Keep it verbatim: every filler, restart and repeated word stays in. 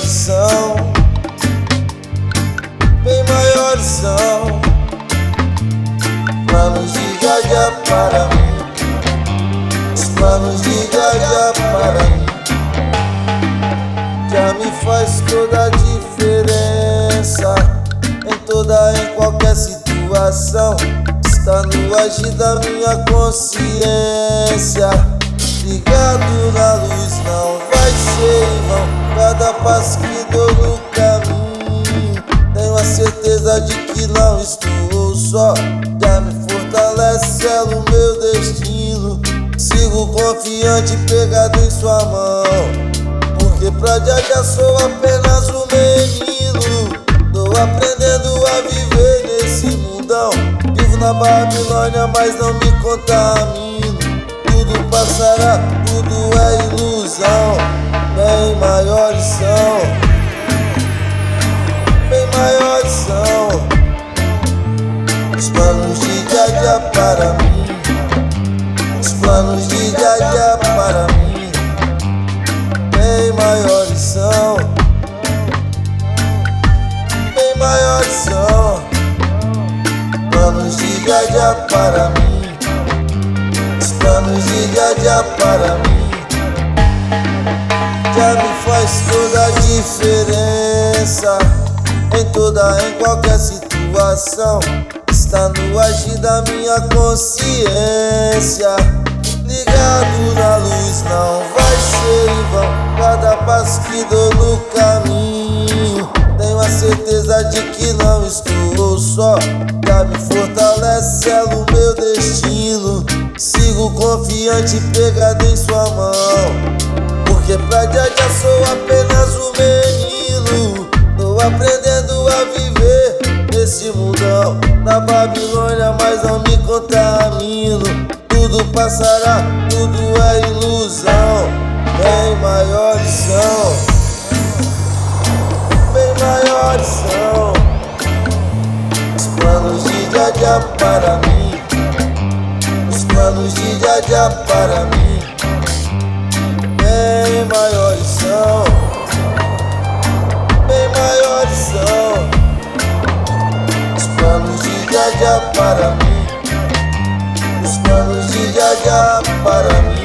maiores são, bem maiores são. Planos de Jaja para mim, os planos de Jaja para mim. Já me faz toda a diferença, em toda, em qualquer situação. Está no agir da minha consciência. Ligado na luz, não vai ser em vão cada passo que dou no caminho. Tenho a certeza de que não estou só. Já me fortalece, selo o meu destino. Sigo confiante, pegado em sua mão, porque pra Jaja sou apenas um menino. Tô aprendendo a viver nesse mundão. Vivo na Babilônia, mas não me contamino. Tudo passará, tudo é ilusão. Bem maiores são, bem maiores são os planos de Jaja para mim, os planos de Jaja para mim. Bem maiores são, bem maiores são planos de Jaja para mim, os planos de Jaja para mim. Já me faz toda a diferença, em toda, em qualquer situação. Está no agir da minha consciência. Ligado na luz, não vai ser em vão cada passo que dou no caminho. Tenho a certeza de que não estou só. Já me fortalece, selo o meu destino. Sigo confiante, pegado em sua mão, porque pra Jaja sou apenas um menino. Tô aprendendo a viver nesse mundão. Na Babilônia, mas não me contamino. Tudo passará, tudo é ilusão. Bem maiores são, bem maiores são os planos de Jaja para mim, os planos de Jaja para mim. Bem maiores são, bem maiores são os planos de Jaja para mim, os planos de Jaja para mim.